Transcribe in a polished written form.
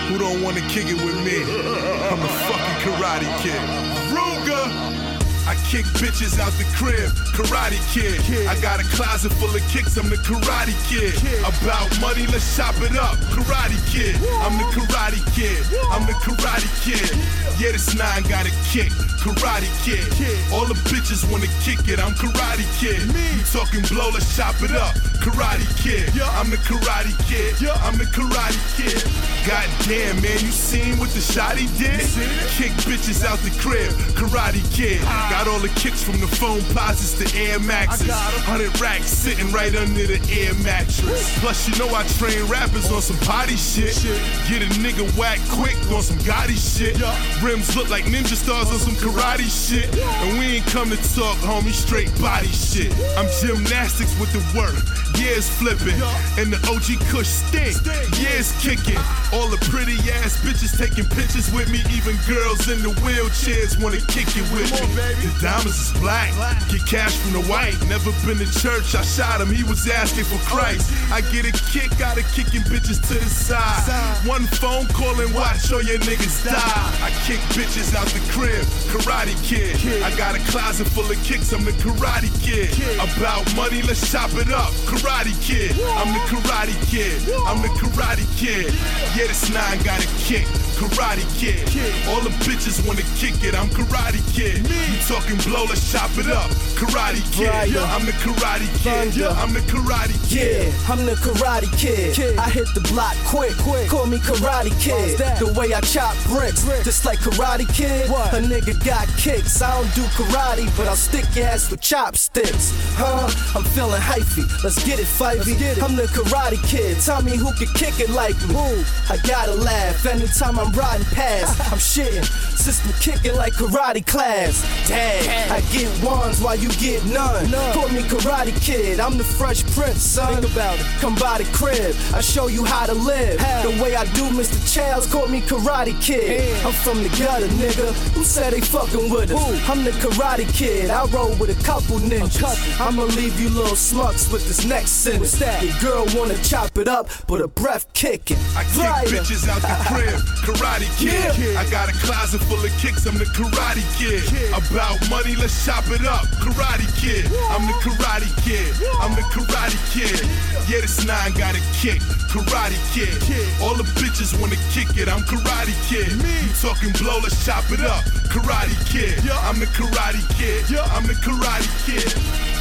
Who don't wanna kick it with me? I'm the fucking Karate Kid. Ruger! I kick bitches out the crib, Karate Kid. I got a closet full of kicks, I'm the Karate Kid. About money, let's chop it up, Karate Kid. I'm the Karate Kid, I'm the Karate Kid. Yeah, this 9 got a kick, Karate Kid. All the bitches wanna kick it, I'm Karate Kid. You talking blow, let's chop it up, Karate Kid. I'm the Karate Kid, I'm the Karate Kid. Goddamn, man, you seen what the shot he did? Kick bitches out the crib, Karate Kid. Got all the kicks from the foam posits to Air Maxes. 100 racks sitting right under the air mattress. Plus, you know I train rappers on some potty shit. Get a nigga whack quick on some Gotti shit. Rims look like ninja stars on some karate shit. And we ain't come to talk, homie, straight body shit. I'm gymnastics with the work. Yeah, it's flipping. And the OG Kush stink. Yeah, it's kicking. All the pretty ass bitches taking pictures with me. Even girls in the wheelchairs wanna kick it with me. The diamonds is black. Get cash from the white. Never been to church. I shot him. He was asking for Christ. I get a kick out of kicking bitches to the side. One phone call and watch all your niggas die. I kick bitches out the crib. Karate Kid. I got a closet full of kicks. I'm the Karate Kid. About money, let's chop it up. Karate Kid. I'm the Karate Kid. I'm the Karate Kid. Yeah, this 9 got a kick. Karate Kid. All the bitches wanna kick it. I'm Karate Kid. You talking blow, let's chop it up. Karate Kid. I'm the Karate Kid. I'm the Karate Kid. Yeah, I'm the Karate Kid. I hit the block quick. Call me Karate Kid. The way I chop bricks, just like Karate Kid. A nigga got kicks. I don't do karate, but I'll stick your ass with chopsticks. I'm feeling hyphy. Let's get it, Fivey. I'm the Karate Kid. Tell me who can kick it like me. I gotta laugh anytime I'm riding past. I'm shitting, system kicking like karate class. Damn, I get ones while you get none. Call me Karate Kid. I'm the Fresh Prince, son. Think about it. Come by the crib. I show you how to live. The way I do, Mr. Childs. Call me Karate Kid. I'm from the gutter, nigga. Who said they fucking with us? I'm the Karate Kid. I roll with a couple ninjas. I'ma leave you little smucks with this next sentence. Your girl wanna chop it up, but her breath kicking. I kick bitches out the crib, Karate Kid. I got a closet full of kicks, I'm the Karate Kid. About money, let's chop it up, Karate Kid. I'm the Karate Kid. I'm the Karate Kid. Yeah, this 9 got a kick, Karate Kid. All the bitches wanna kick it, I'm Karate Kid. You talking blow, let's chop it up, Karate Kid. I'm the Karate Kid. I'm the Karate Kid.